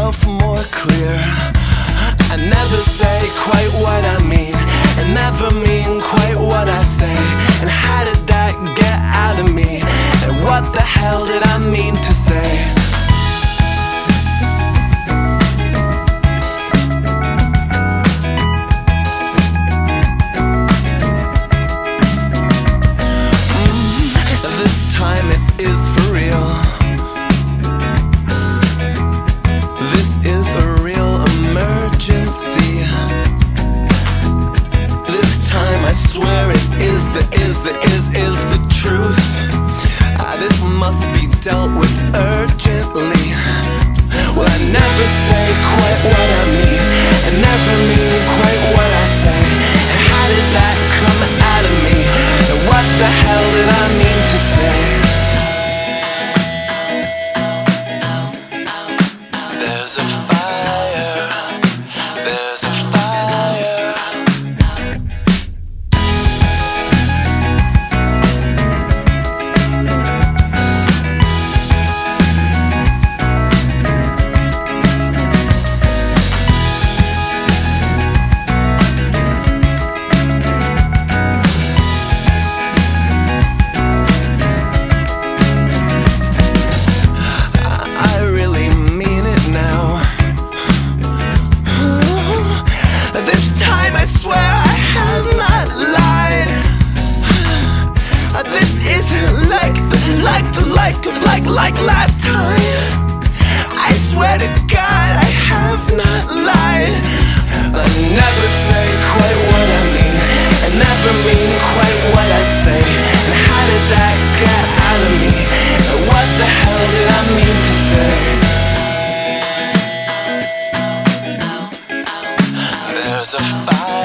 myself more clear. I never say quite what I mean, and never mean quite what I say. And how did that get out of me? And what the hell did I mean to say? This time it is for real. This is a real emergency. This time I swear it is the truth. This must be dealt with urgently. Well, I never say quite what I mean, and never mean quite what I say. And how did that come out of me? And what the hell did I mean to say? There's a fire, there's a fire. I really mean it now. This time I swear I have not lied. This isn't like last time. I swear to God I have not lied. I never say quite what I mean, and never mean quite what I say. And how did that get out of me? And what the hell did I mean to say? There's a fire.